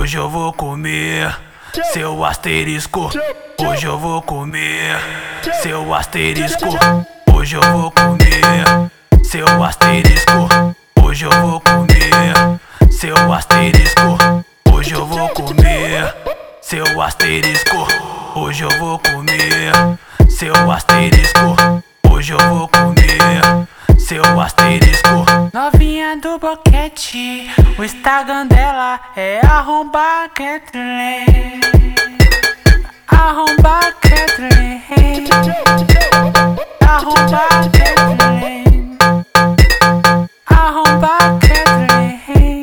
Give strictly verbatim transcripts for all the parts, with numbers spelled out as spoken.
Hoje eu vou comer seu asterisco. Hoje eu vou comer seu asterisco. Hoje eu vou comer seu asterisco. Hoje eu vou comer seu asterisco. Hoje eu vou comer seu asterisco. Hoje eu vou comer seu asterisco. Hoje eu vou comer seu asterisco. Novinha do boquete, o Instagram dela é arromba Kathleen. Arromba Kathleen. Arromba Kathleen. Arromba Kathleen.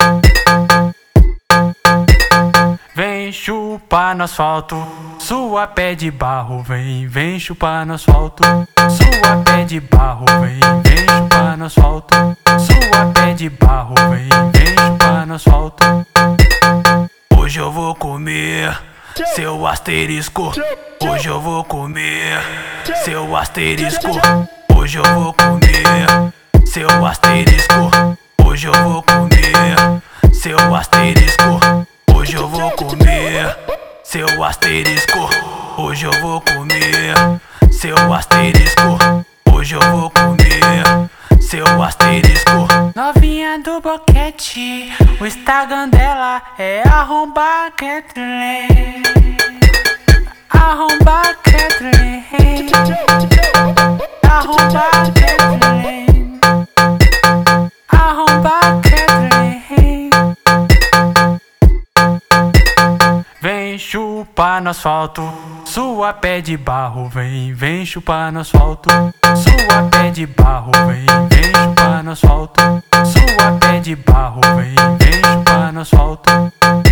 Vem chupar no asfalto, sua pé de barro. Vem, vem chupar no asfalto, sua pé de barro. Vem, vem chupar no asfalto, sua pé de barro. Vem, vem chupar no asfalto. Hoje eu vou comer seu asterisco. Hoje eu vou comer seu asterisco. Hoje eu vou comer seu asterisco. Hoje eu vou comer seu asterisco. Hoje eu vou comer seu asterisco. Hoje eu vou comer seu asterisco. Hoje eu vou comer seu asterisco. Novinha do boquete, o Instagram dela é arromba Kathleen. Arromba Kathleen. Arromba Kathleen. Arromba Kathleen. Vem chupar no asfalto, sua pé de barro. Vem, vem chupar no asfalto, sua pé de barro. Vem, vem chupar no asfalto, sua pé de barro. Vem, vem chupar no asfalto.